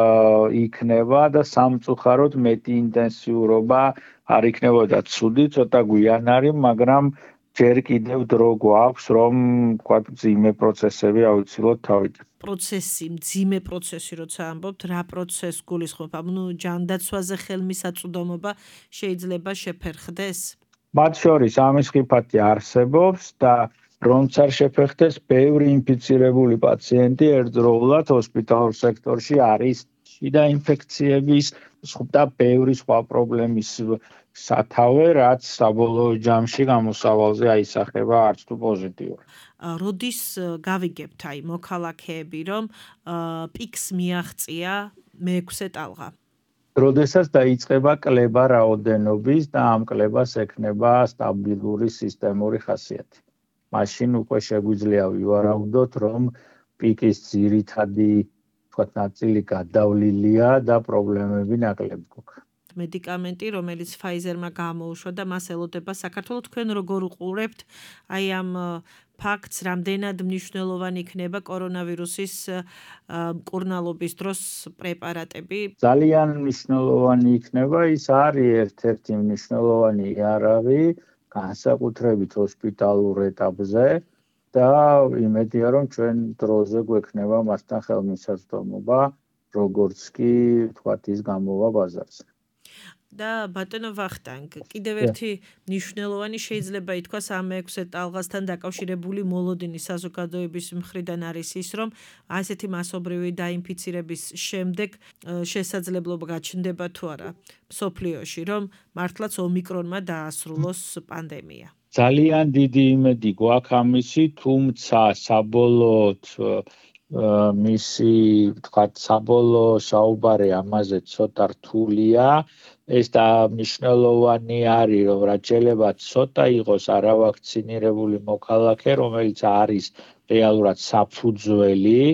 იქნება და სამწუხაროდ მეტი ინტენსიურობა არ იქნებოდა ცუდი, ცოტა გვიან არის, მაგრამ ჯერ კიდევ დრო გვაქვს, რომ ვთქვათ, მძიმე პროცესები აუცილებლად თავიდან. პროცესი, მძიმე პროცესი, როცა ამბობთ, რა პროცესს გულისხმობ? ანუ ჯანდაცვაზე ხელმისაწვდომობა შეიძლება შეფერხდეს? მათ შორის ამის ხიფათი არსებობს და რომც არ შეფერხდეს, ბევრი ინფიცირებული პაციენტი ერთდროულად ჰოსპიტალურ სექტორში არის შიდა ინფექციების და ბევრი სხვა პრობლემის სათავე, რაც საბოლოო ჯამში გამოსავალზე აისახება არც თუ პოზიტიურად. როდის გავიგებთ აი მოქალაქეები, რომ პიკს მიაღწია მეექვსე ტალღა? როდესაც დაიწყება კლება რაოდენობის და ამ კლებას ექნება სტაბილური სისტემური ხასიათი. მაშინ უკვე შეგვიძლია ვივარაუდოთ, რომ პიკის ძირითადი ვთქვათ, ნაწილი გადავლილია და პრობლემები ნაკლები გვაქვს. მედიკამენტი, რომელიც Pfizer-მა გამოუშვა და მას ელოდება საქართველოს, თქვენ როგორ უყურებთ აი ამ ფაქტს, რამდენად მნიშვნელოვანი იქნება კორონავირუსის მკურნალობის დროს პრეპარატები? ძალიან მნიშვნელოვანი იქნება, ის არის ერთ-ერთი მნიშვნელოვანი იარაღი, განსაკუთრებით ჰოსპიტალურ ეტაპზე და იმედია, რომ ჩვენ დროზე გვექნება მასთან ხელმისაწვდომობა, როგორც კი ვთქვათ, ის გამოვა ბაზარზე. და ბატონო ვახტანგ, კიდევ ერთი მნიშვნელოვანი შეიძლება ითქვას ამ მეექვსე ტალღასთან დაკავშირებული მოლოდინი საზოგადოების მხრიდან არის ის, რომ ასეთი მასობრივი დაინფიცირების შემდეგ შესაძლებლობა გაჩნდება თუ არა მსოფლიოში, რომ მართლაც ომიკრონმა დაასრულოს პანდემია. ძალიან დიდი იმედი გვაქვს ამისი, თუმცა საბოლოოდ მისი, ვთქვათ, საბოლოო საუბარი ამაზე ცოტა რთულია. ეს და მნიშვნელოვანი არის, რომ რაც შეიძლება ცოტა იყოს არავაქცინირებული მოქალაქე, რომელიც არის რეალურად საფუძველი,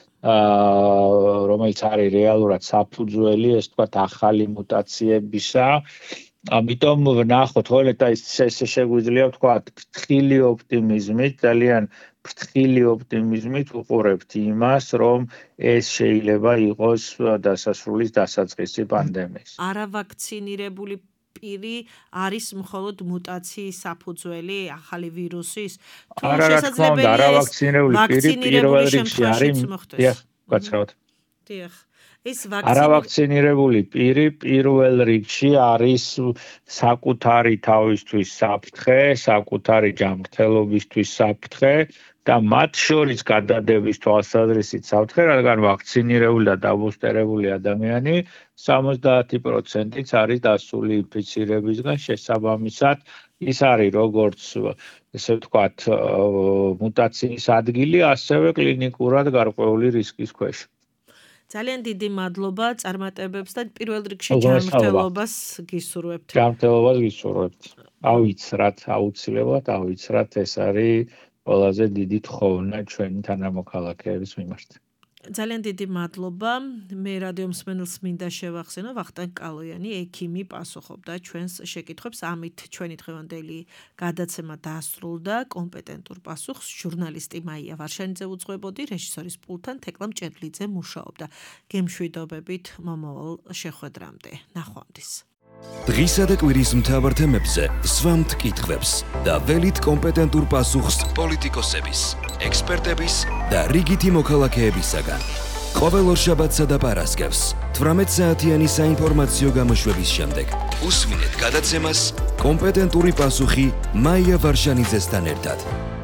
რომელიც არის რეალურად საფუძველი, ეს ვთქვათ, ახალი მუტაციებისა. ამიტომ ვნახოთ, ხოლმე და ეს შეგვიძლია ვთქვათ, ფრთხილი ოპტიმიზმით, ძალიან ფრთხილი ოპტიმიზმით უყურებთ იმას, რომ ეს შეიძლება იყოს დასასრულის დასაწყისი პანდემიის. არავაქცინირებული პირი არის მხოლოდ მუტაციის საფუძველი, ახალი ვირუსის, თუ არა, რა თქმა უნდა, არავაქცინირებული პირი პირველ რიგში არის. დიახ, გაცრავთ. დიახ. ეს არავაქცინირებული პირი პირველ რიგში არის საკუთარი თავისთვის საფრთხე, საკუთარი ჯანმრთელობისთვის საფრთხე და მათ შორის გადადების თვალსაზრისით საფრთხე, რადგან ვაქცინირებული და დაბუსტერებული ადამიანი სამოცდაათი პროცენტიც არის დასული ინფიცირებისგან, შესაბამისად ის არის როგორც ესე ვთქვათ მუტაციის ადგილი, ასევე კლინიკურად გარკვეული რისკის ქვეშ. ძალიან დიდი მადლობა წარმატებებს და პირველ რიგში ჯანმრთელობას გისურვებთ. ჯანმრთელობას გისურვებთ. ავიცრათ, აუცილებლად ავიცრათ, ეს არის ყველაზე დიდი თხოვნა ჩვენი თანამოქალაქეების მიმართ. ძალიან დიდი მადლობა. მე რადიო მსმენელს მინდა შევახსენო, ვახტანგ კალოიანი, ექიმი პასუხობდა ჩვენს შეკითხვებს. ამით ჩვენი დღევანდელი გადაცემა დასრულდა. კომპეტენტურ პასუხს ჟურნალისტი მაია ვარშანიძე უძღვებოდი, რეჟისორის პულტთან თეკლა მჭედლიძე მუშაობდა. გემშვიდობებით მომავალ შეხვედრამდე. ნახვამდის. დღისა და კვირის მთავარ თემებზე სვამთ კითხვებს და ველით კომპეტენტურ პასუხს პოლიტიკოსების, ექსპერტების და რიგითი მოქალაქეებისაგან. ყოველ ორშაბათსა და პარასკევს თვრამეტ საათიანი საინფორმაციო გამოშვების შემდეგ უსმინეთ გადაცემას კომპეტენტური პასუხი მაია ვარშანიძესთან ერთად.